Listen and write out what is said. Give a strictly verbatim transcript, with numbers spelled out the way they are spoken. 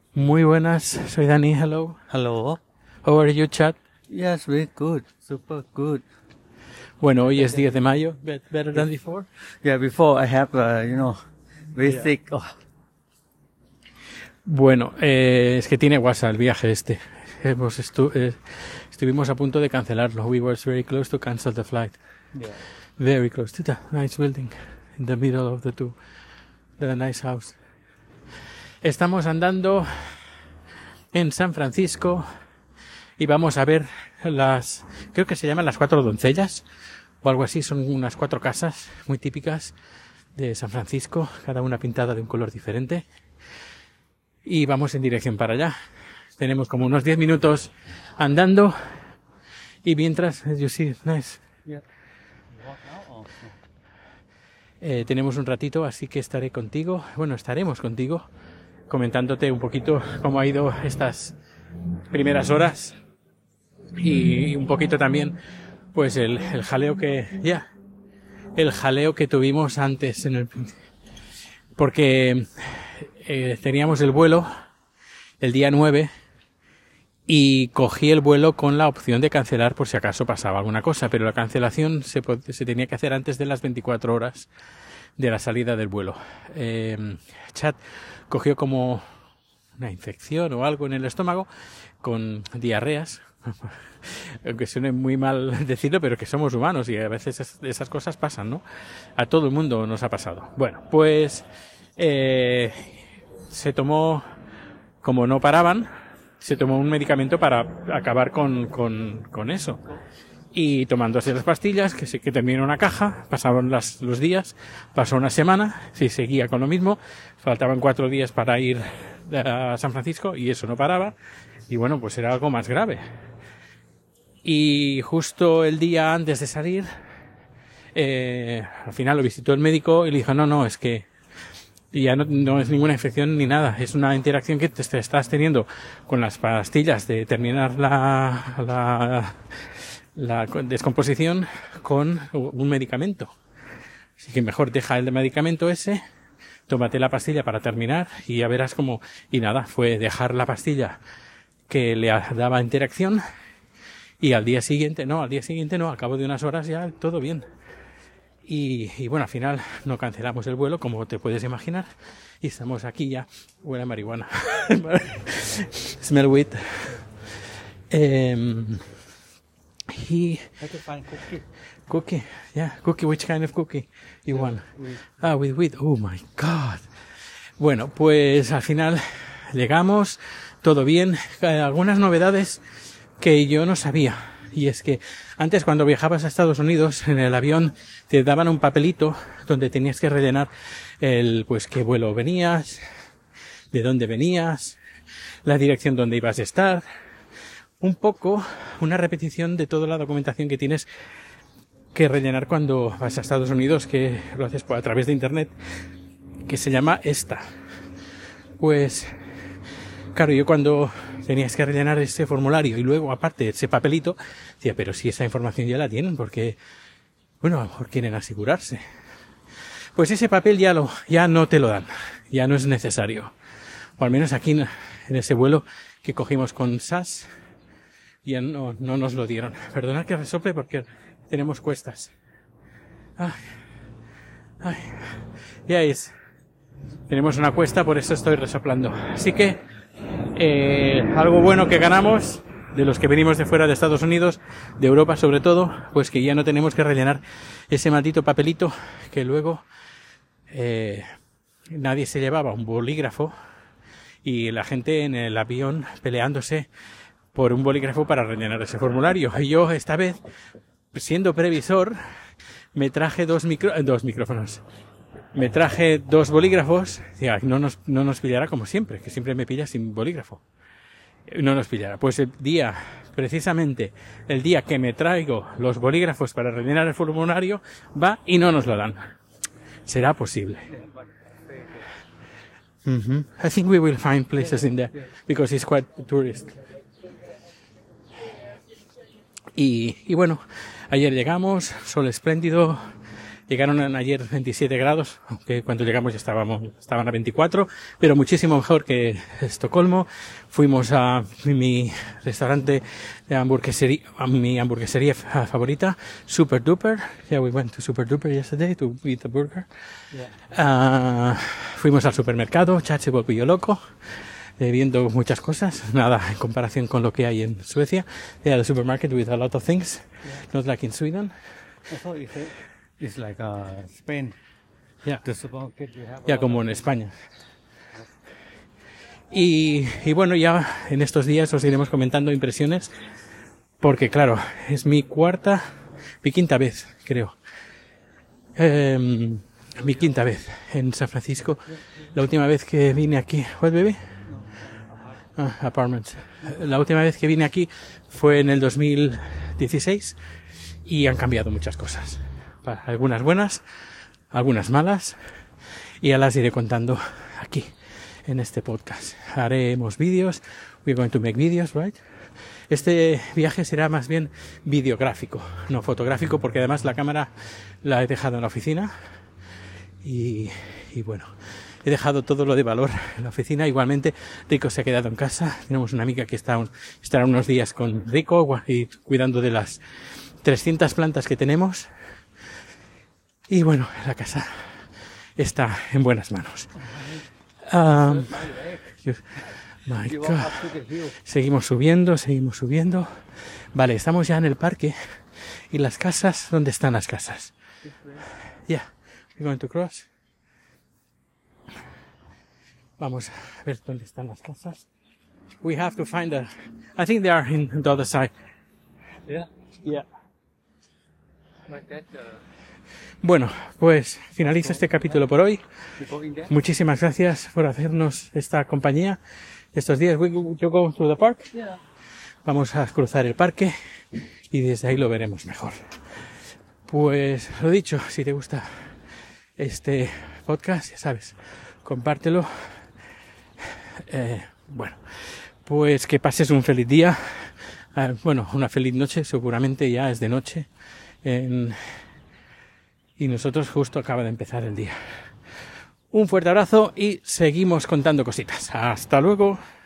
Muy buenas, soy Dani, hello. Hello. How are you, chat? Yes, very good. Super good. Bueno, hoy es diez de mayo, Bet- better than before. Yeah, before I have, uh, you know, very Yeah. sick. Oh, Bueno, eh, es que tiene WhatsApp el viaje este. Hemos estu- eh, estuvimos a punto de cancelarlo. We were very close to cancel the flight. yeah. Very close to the nice building in the middle of the two. The nice house. Estamos andando en San Francisco y vamos a ver las, creo que se llaman las cuatro doncellas o algo así. Son unas cuatro casas muy típicas de San Francisco, cada una pintada de un color diferente. Y vamos en dirección para allá. Tenemos como unos diez minutos andando y mientras, as you see, nice. Yeah. Eh, tenemos un ratito, así que estaré contigo, bueno, estaremos contigo, comentándote un poquito cómo ha ido estas primeras horas y un poquito también, pues el, el jaleo que, ya, el jaleo que tuvimos antes en el, porque eh, teníamos el vuelo el día nueve y cogí el vuelo con la opción de cancelar por si acaso pasaba alguna cosa, pero la cancelación se, se tenía que hacer antes de las veinticuatro horas de la salida del vuelo. Eh, Chat cogió como una infección o algo en el estómago con diarreas, aunque suene muy mal decirlo, pero que somos humanos y a veces es, esas cosas pasan, ¿no? A todo el mundo nos ha pasado. Bueno, pues eh, se tomó, como no paraban, se tomó un medicamento para acabar con, con, con eso. Y tomándose las pastillas, que se que terminó una caja, pasaron las, los días, pasó una semana, se seguía con lo mismo, faltaban cuatro días para ir a San Francisco y eso no paraba. Y bueno, pues era algo más grave. Y justo el día antes de salir, eh, al final lo visitó el médico y le dijo, no, no, es que y ya no, no es ninguna infección ni nada, es una interacción que te, te estás teniendo con las pastillas de terminar la, la, la descomposición con un medicamento. Así que mejor deja el medicamento ese, tómate la pastilla para terminar y ya verás cómo... Y nada, fue dejar la pastilla que le daba interacción y al día siguiente, no, al día siguiente no, al cabo de unas horas ya todo bien. Y, y bueno, al final no cancelamos el vuelo, como te puedes imaginar. Y estamos aquí ya. Huele a marihuana. Smell weed. Um, he... I can find cookie. Cookie. Yeah, cookie. Which kind of cookie you want? With Ah, with weed. Oh my God. Bueno, pues al final llegamos. Todo bien. Algunas novedades que yo no sabía. Y es que antes cuando viajabas a Estados Unidos en el avión te daban un papelito donde tenías que rellenar el pues qué vuelo venías, de dónde venías, la dirección donde ibas a estar, un poco una repetición de toda la documentación que tienes que rellenar cuando vas a Estados Unidos, que lo haces a través de internet, que se llama esta. Pues claro, yo cuando tenías que rellenar ese formulario y luego, aparte, ese papelito, decía, pero si esa información ya la tienen, porque, bueno, a lo mejor quieren asegurarse. Pues ese papel ya lo, ya no te lo dan, ya no es necesario. O al menos aquí, en ese vuelo que cogimos con S A S, ya no, no nos lo dieron. Perdonad que resople porque tenemos cuestas. Ay, ay, ya es. Tenemos una cuesta, por eso estoy resoplando. Así que, Eh, algo bueno que ganamos de los que venimos de fuera de Estados Unidos, de Europa sobre todo, pues que ya no tenemos que rellenar ese maldito papelito que luego eh, nadie se llevaba, un bolígrafo, y la gente en el avión peleándose por un bolígrafo para rellenar ese formulario. Y yo esta vez, siendo previsor, me traje dos, micro, dos micrófonos. Me traje dos bolígrafos, ya, no nos, no nos pillará como siempre, que siempre me pilla sin bolígrafo. No nos pillará. Pues el día, precisamente, el día que me traigo los bolígrafos para rellenar el formulario, va y no nos lo dan. ¿Será posible? Mm-hmm. I think we will find places in there, because it's quite tourist. Y, y bueno, ayer llegamos, sol espléndido, Llegaron ayer veintisiete grados, aunque cuando llegamos ya estábamos, estaban a veinticuatro, pero muchísimo mejor que Estocolmo. Fuimos a mi restaurante de hamburguesería, a mi hamburguesería favorita, Super Duper. Yeah, we went to Super Duper yesterday to eat a burger. Yeah. Uh, fuimos al supermercado, Chad se volvió loco, eh, viendo muchas cosas, nada en comparación con lo que hay en Suecia. They had a supermarket with a lot of things, yeah. Not like in Sweden. It's like uh, Spain. Yeah. The supermarket you have. Ya como en España. Y, y bueno, ya en estos días os iremos comentando impresiones, porque claro, es mi cuarta, mi quinta vez, creo. Eh, mi quinta vez en San Francisco. La última vez que vine aquí, ¿what baby? Ah, apartments. La última vez que vine aquí fue en el dos mil dieciséis y han cambiado muchas cosas. Algunas buenas, algunas malas, y ya las iré contando aquí en este podcast. Haremos vídeos, we're going to make videos, right? Este viaje será más bien videográfico, no fotográfico, porque además la cámara la he dejado en la oficina y, y bueno, he dejado todo lo de valor en la oficina. Igualmente Rico se ha quedado en casa. Tenemos una amiga que está un, estará unos días con Rico y cuidando de las trescientas plantas que tenemos. Y bueno, la casa está en buenas manos. Um, my God. Seguimos subiendo, seguimos subiendo. Vale, estamos ya en el parque. ¿Y las casas? ¿Dónde están las casas? Yeah, we're going to cross. Vamos a ver dónde están las casas. We have to find a... I think they are in the other side. Yeah. Yeah. Like that, uh... Bueno, pues finalizo este capítulo por hoy. Muchísimas gracias por hacernos esta compañía estos días. We go, you go to the park. Yeah. Vamos a cruzar el parque y desde ahí lo veremos mejor. Pues lo dicho, si te gusta este podcast, ya sabes, compártelo. Eh, bueno, pues que pases un feliz día. Eh, bueno, una feliz noche, seguramente ya es de noche. En... Y nosotros justo acaba de empezar el día. Un fuerte abrazo y seguimos contando cositas. Hasta luego.